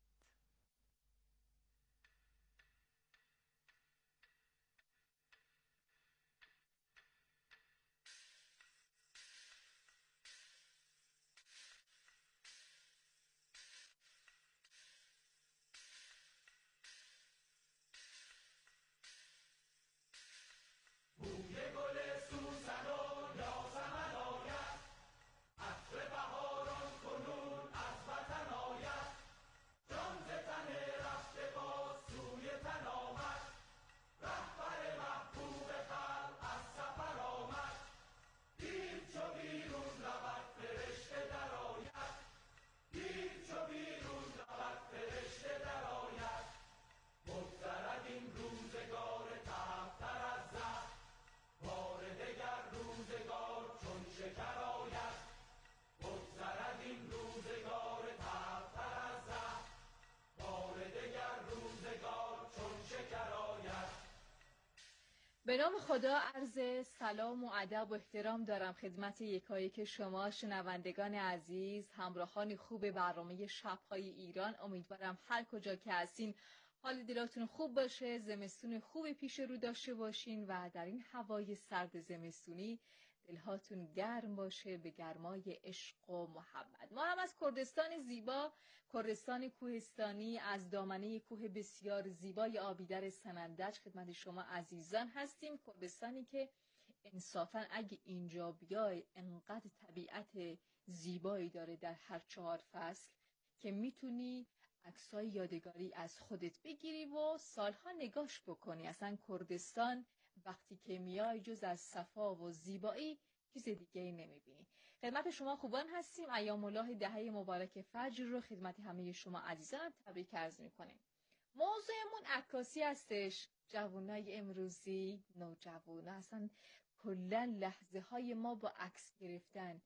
به نام خدا عرض سلام و ادب و احترام دارم خدمت یکایک شما شنوندگان عزیز، همراهان خوب برنامه شب‌های ایران. امیدوارم هر کجا که هستین حال دلاتون خوب باشه، زمستون خوبی پیش رو داشته باشین و در این هوای سرد زمستونی دلهاتون گرم باشه به گرمای عشق و محبت. ما هم از کردستان زیبا، کردستان کوهستانی، از دامنه کوه بسیار زیبای آبیدر سنندج خدمت شما عزیزان هستیم. کردستانی که انصافا اگه اینجا بیای انقدر طبیعت زیبایی داره در هر 4 فصل که میتونی عکسای یادگاری از خودت بگیری و سالها نگاش بکنی. اصلا کردستان وقتی که میای جز از صفا و زیبایی چیز دیگه ای نمیبینی. خدمت شما خوبان هستیم. ایام الله دهه مبارک فجر رو خدمت همه شما عزیزان تبریک عرض میکنیم. موضوعمون عکاسی هستش. جوانای امروزی، نوجوانا، اصلا کلا لحظه های ما با عکس گرفتن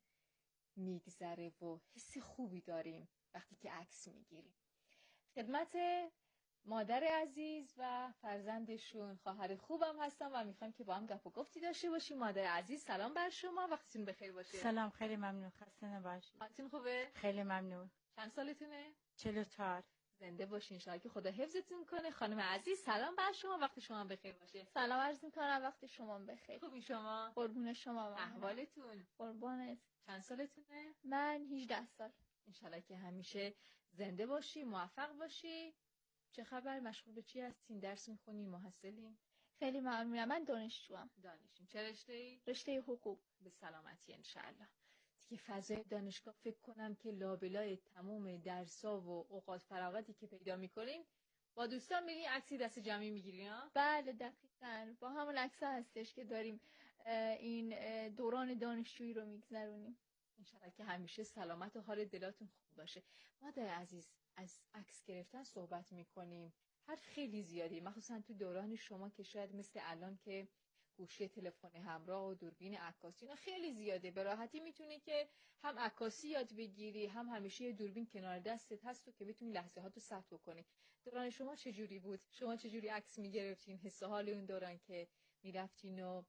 میگذره و حس خوبی داریم وقتی که عکس میگیریم. خدمت مادر عزیز و فرزندشون خواهر خوبم هستم و میخوایم که با هم گپ و گفتی داشته باشیم. مادر عزیز سلام بر شما، وقتتون بخیر باشه. سلام، خیلی ممنون، خسته نباشید. حالتون خوبه؟ خیلی ممنون. چند سالتونه؟ 44. زنده باشین ان شاءالله که خدا حفظتون کنه. خانم عزیز سلام بر شما، وقت شما بخیر باشه. سلام عرض میکنم، وقت شما بخیر. خوبی شما؟ قربون شما. احوالتون؟ قربانت. چند سالتونه؟ من 18 سال. ان شاءالله که همیشه زنده باشی، موفق باشی. چه خبر؟ مشغول به چی هستین؟ درس میخونین؟ محصلین؟ خیلی ممنونم. من دانشجوام. دانشجو. چه رشته‌ای؟ رشته حقوق. به سلامتی ان شاءالله. دیگه فضای دانشگاه فکر کنم که لابلای تمام درس‌ها و اوقات فراغتی که پیدا می‌کنیم با دوستان میرین عکسی دست جمعی می‌گیرین ها؟ بله دقیقاً. با همون عکس‌ها هستش که داریم این دوران دانشجویی رو می‌گذرونیم. ان شاءالله که همیشه سلامت و حال دلاتون خوب باشه. مادر عزیز، از عکس گرفتن صحبت می‌کنیم. حرف خیلی زیادی، مخصوصا تو دوران شما که شاید مثل الان که گوشی تلفن همراه و دوربین عکاسی اینا خیلی زیاده. به راحتی میتونی که هم عکاسی یاد بگیری، هم همیشه یه دوربین کنار دستت هست و که بتونی لحظه ها تو ثبت کنی. دوران شما چجوری بود؟ شما چجوری عکس میگرفتین؟ حس و حال اون دوران که میرفتین و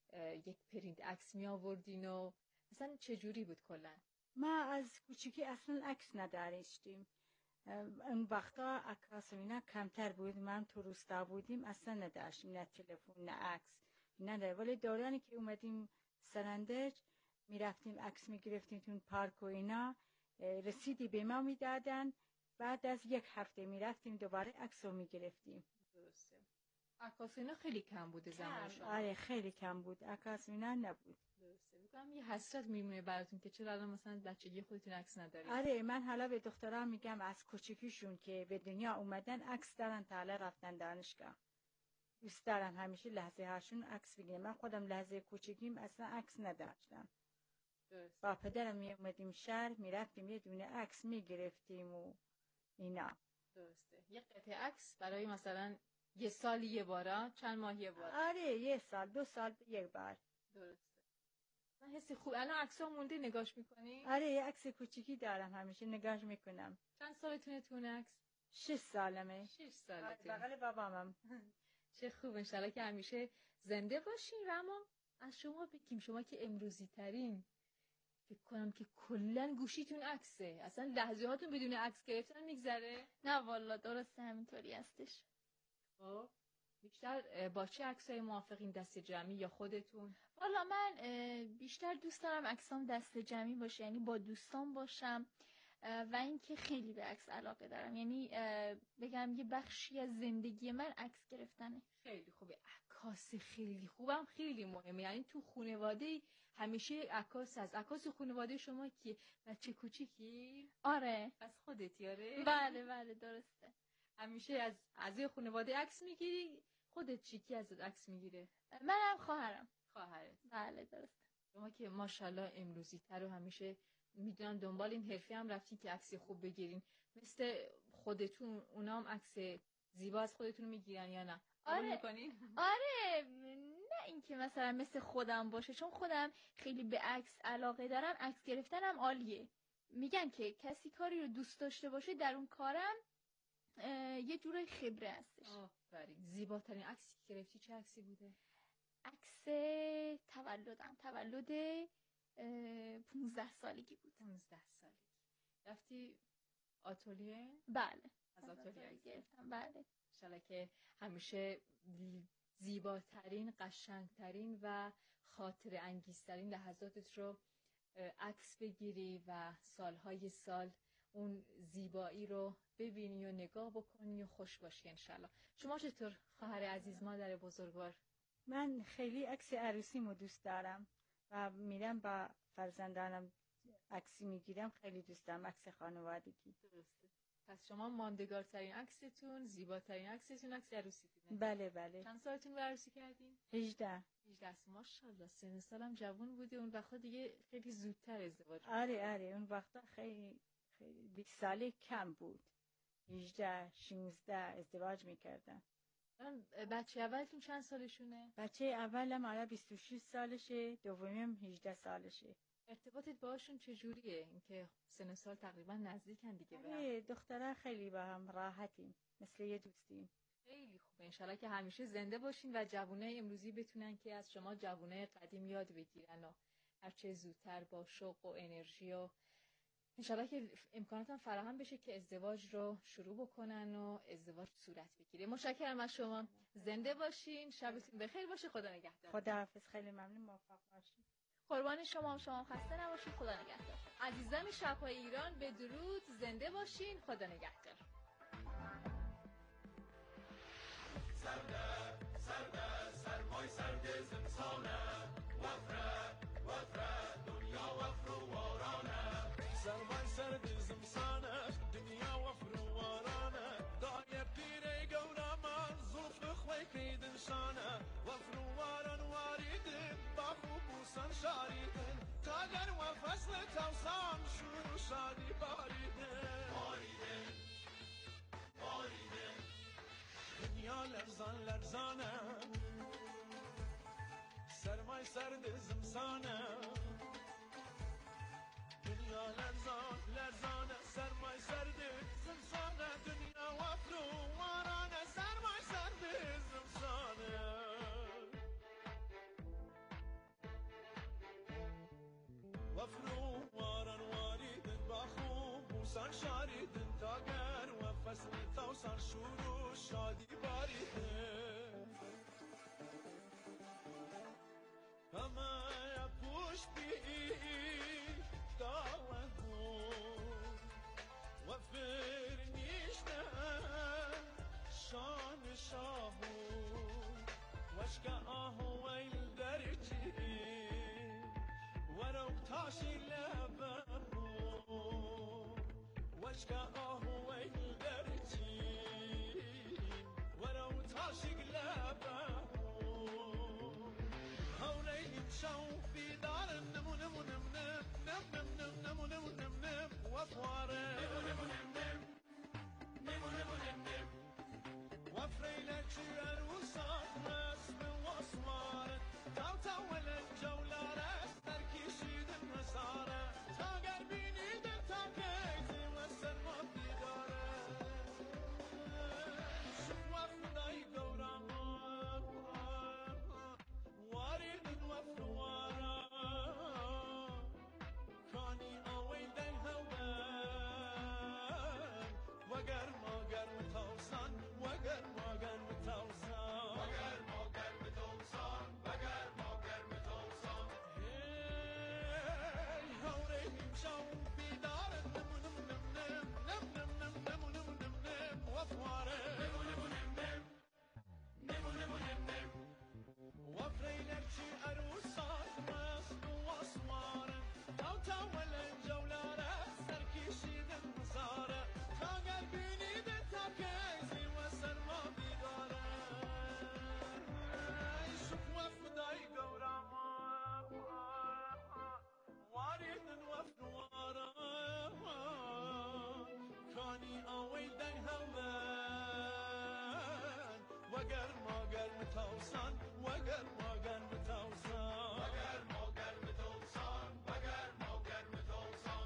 یک پرینت عکس می آوردین و مثلا چجوری بود کلا؟ ما از کوچیکی اصلا عکس نداشتیم. اون وقتا عکاس اینا کمتر بود. من تو روستا بودیم اصلا نداشتیم، نه تلفن نه عکس نه. ولی دورانی که اومدیم سرندج میرفتیم عکس میگرفتیم تو پارک و اینا، رسیدی به ما میدادن. بعد از یک هفته میرفتیم دوباره عکس رو میگرفتیم. درسته. عکاس اینا خیلی کم بوده زمان شما. آره خیلی کم بود، عکاس اینا نبود. درسته. میگم یه حسرت میمونه براتون که چرا الان مثلا بچگی خودتون عکس ندارید. آره من حالا به دخترام میگم از کوچیکیشون که به دنیا اومدن عکس دارن تا حالا رفتن دانشگاه. دوست دارم همیشه لحظه هاشون عکس بگیرم. من خودم لحظه کوچیکیم اصلا عکس نداشتم. درسته. با پدرم می اومدیم شهر میرفتیم یه دونه عکس میگرفتیم و اینا. درسته. یه قطعه عکس برای مثلا یه سال یه بارا، چند ماه یه بار. آره یه سال 2 سال یک بار. درسته. من حسی خوب. الان عکس‌ها مونده نگاش می‌کنی؟ آره یه عکس کوچیکی دارم همیشه نگاش میکنم. چند سالتونه تو اون عکس؟ 6 سالمه. 6 سالته. بغل بابامم. چه خوب، ان شاءالله که همیشه زنده باشین. رما از شما بگیم، شما که امروزی ترین، فکر کنم که کلا گوشیتون عکسه، اصلا لحظه هاتون بدون عکس گرفتن میگذره؟ نه والا درسته همینطوری هستش. خب بیشتر با چه عکسای موافقین؟ دست جمعی یا خودتون؟ والا من بیشتر دوست دارم عکسام دست جمعی باشه، یعنی با دوستان باشم و اینکه خیلی به عکس علاقه دارم، یعنی بگم یه بخشی از زندگی من عکس گرفتنه. خیلی خوبه. عکاس خیلی خوبم خیلی مهمه. یعنی تو خانواده همیشه عکاس هست. عکاس خانواده شما کیه؟ بچه کوچیکی؟ آره. از خودت یاره؟ بله بله درسته. همیشه از اعضای خانواده عکس میگیری؟ خودت چی کی ازت عکس میگیره؟ منم خواهرم. خواهرت؟ بله درسته. شما که ماشاءالله امروزی تر و همیشه میدونم دنبال این حرفی هم رفتین که عکس خوب بگیرین. مثل خودتون اونا هم عکس زیبا از خودتون میگیرن یا نه؟ آره آره، نه اینکه مثلا مثل خودم باشه، چون خودم خیلی به عکس علاقه دارم. عکس گرفتنم عالیه. میگن که کسی کاری رو دوست داشته باشه در اون کارم یه جورای خبره هستش. آفرین. زیباترین عکسی که گرفتی چه عکسی بوده؟ عکس تولدم، تولد 15 سالگی بود. 15 سالگی. رفتی آتلیه؟ بله. از آتلیه گرفتم. بله. انشالله که همیشه زیباترین، قشنگترین و خاطر انگیزترین لحظاتت رو عکس بگیری و سالهای سال اون زیبایی رو ببینی و نگاه بکنی و خوش باشی انشالله. شما چطور خواهر عزیز، مادر بزرگوار؟ من خیلی عکس عروسیمو دوست دارم و میرم با فرزندانم عکسی میگیرم. خیلی دوست دارم عکس خانوادگی. درسته. پس شما ماندگارترین عکستون، زیباترین عکستون عکس عروسیتونه؟ بله بله. چند سالتون رو عروسی کردین؟ 18. 18. ماشاءالله سن سالم جوان بوده. اون وقتا دیگه خیلی زودتر ازدواج. آره اون وقتا خیلی 20 ساله کم بود. 18 16 ازدواج میکردن. بچه اولتون چند سالشونه؟ بچه اولم حالا 26 سالشه، دومیم 18 سالشه. ارتباطت باهاشون چجوریه؟ اینکه سن سال تقریبا نزدیکن دیگه به هم. دخترها خیلی با هم راحتیم، مثل یه دوستیم. خیلی خوبه. انشالله که همیشه زنده باشین و جوانای امروزی بتونن که از شما جوانای قدیم یاد بگیرن و هرچه زودتر با شوق و انرژی و انشالله که امکاناتم فراهم بشه که ازدواج رو شروع بکنن و ازدواج صورت بگیره. متشکرم از شما. زنده باشین. شبتون بخیر باشه. خدا نگهدار. خداحافظ. خیلی ممنون. موفق باشین. قربان شما خسته نباشید. خدا نگهدار. عزیزان شب‌های ایران بدرود. زنده باشین. خدا نگهدار. سرمای سرد زمستانه وفره دنیا وفر و وارانه سرمای سرد زمستانه دنیا وفر و وارانه دای پیره گونا من زلف خوی کریدن شانه وفر و واران واریدن با خوب بوسن شاریدن تاگر و فصل توسان شور و شادی باریدن دنیا لرزانه سرمای سرد زمستانه دنیا لرزانه سرمای سرد زمستانه دنیا وفرو وارانه سرمای سرد زمستانه وفرو واران واریدن باخو بوسان شاریدن تاگر و فصل توسان شروع شادی باریدن همه پوش بی داوهو وفر نیشته شان شاهو وشک آهو ویل درچی ورق تاشی لبهو وشک آهو ویل درچی ورق تاشی لبهو شو في دار نم نم نم نم نم نم نم نم نم نم وفواره نم نم نم نم نم نم نم وفريلك عروسات رسم واسواره تاو تاو الجولة راس تركيشي دم مساره تاقر بيني دم تاكيزي وسر ما في داره شوف وفداي قوراما وارد وفروارا كاني اويل دن هوان وگر ماگر متوسان وگر ماگر متوسان وگر ماگر متوسان وگر ماگر متوسان هی هوره نمشاو بیدار نم نم نم نم نم نم نم نم نم نم وفواره نم نم نم نم نم نم نم نم وفريلك شي عروسات رسم واسواره تاو تاو الجولة راس تركيشي دم مساره تا قلبيني دتا كيزي وسر ما بيداره شوف وفداي قوراما وارد وفنواره كاني اويل دن هوان وگر ماگر متوسان وگر ماگر متوسان وگر ماگر متوسان وگر ماگر متوسان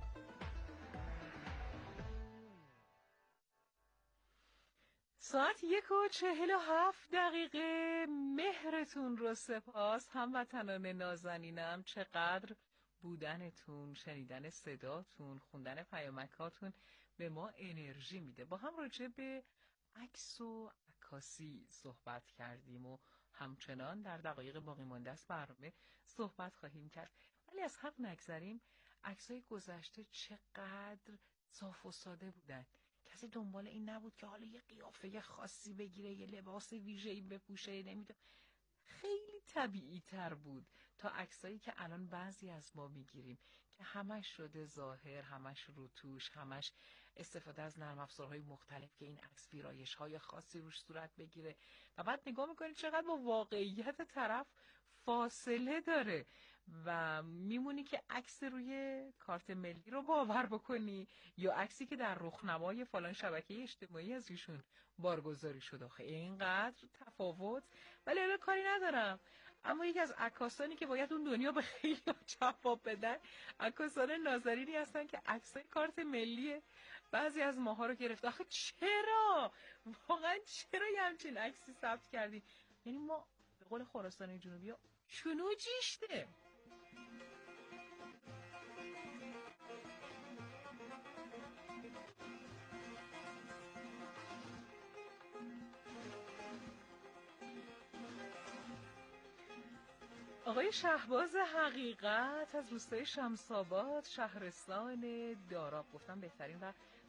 ساعت 1:47 مهرتون رو سپاس هموطنان نازنینم. چقدر بودنتون، شنیدن صداتون، خوندن پیامکاتون به ما انرژی میده. با هم راجع به عکس و عکاسی صحبت کردیم و همچنان در دقایق باقی مانده است برنامه صحبت خواهیم کرد. ولی از حق نگذریم عکسای گذشته چقدر صاف و ساده بودن. کسی دنبال این نبود که حالا یه قیافه خاصی بگیره، یه لباس ویژه‌ای بپوشه، نمیدونم. خیلی طبیعی تر بود تا عکسایی که الان بعضی از ما میگیریم که همش شده ظاهر، همش روتوش، همش استفاده از نرم افزارهای مختلف که این عکس ویرایش‌های خاصی روش صورت بگیره و بعد نگاه میکنید چقدر با واقعیت طرف فاصله داره و میمونی که عکس روی کارت ملی رو باور بکنی یا عکسی که در رخنمای فلان شبکه اجتماعی از ایشون بارگذاری شده. آخه اینقدر تفاوت. ولی الان کاری ندارم، اما یکی از عکاسانی که باید اون دنیا به خیلی جواب بدن عکاسان نازنینی هستن که عکسای کارت ملی بعضی از ماها رو گرفت. آخه چرا؟ واقعا چرا یه همچین عکسی ثبت کردی؟ یعنی ما به قول خراسان جنوبی ها چونو جیشته. آقای شهباز حقیقت از روستای شمس‌آباد شهرستان داراب، گفتم بهترین و